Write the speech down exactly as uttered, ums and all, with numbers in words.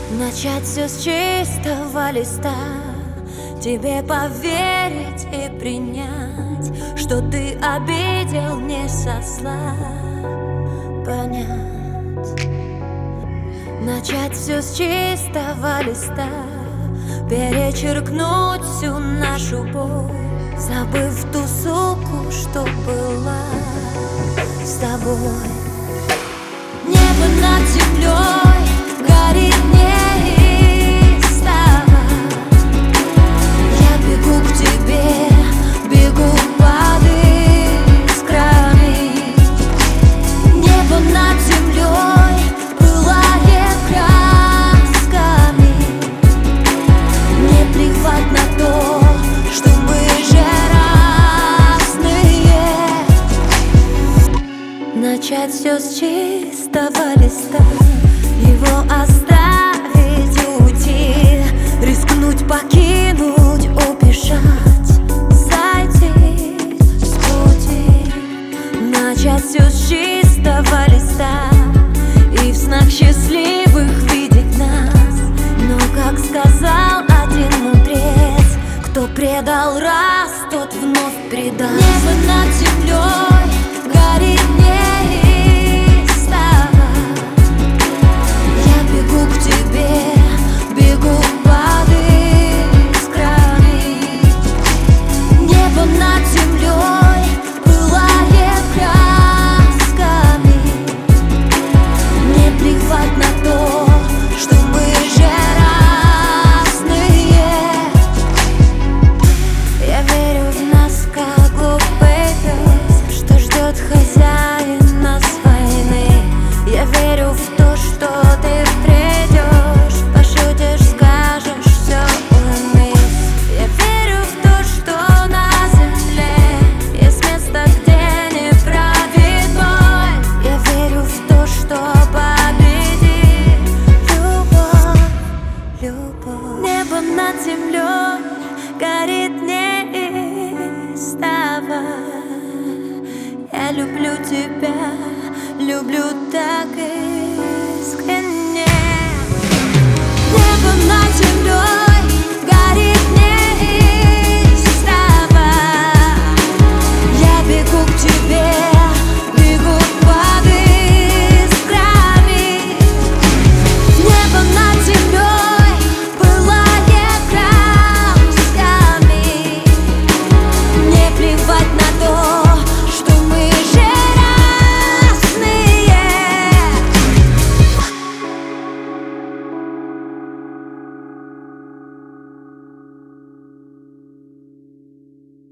Начать все с чистого листа, тебе поверить и принять, что ты обидел не со зла. Понять. Начать все с чистого листа, перечеркнуть всю нашу боль, забыв ту суку, что была с тобой. Небо над землей горит неистово. Я бегу к тебе, бегу под искрами. Небо над землей пылает красками. Мне плевать на то, что мы же разные. Начать все с чистого листа, его оставить и уйти, рискнуть, покинуть, убежать, сойти с пути. Начать все с чистого листа и в снах счастливых видеть нас. Но, как сказал один мудрец, кто предал раз, тот вновь предаст. Небо над землей горит неистово. Я бегу к тебе, бегу под искрами. Небо над землей пылает красками. Мне плевать на то, что мы же разные. Я верю в нас, как глупый пес, что ждет хозяина с войны. Я верю в то, что ты придешь, пошутишь, скажешь, все улыбнись. Я верю в то, что на земле есть место, где не правит бой. Я верю в то, что победит любовь, любовь. Небо над землей горит неистово. Я люблю тебя, люблю так искренне.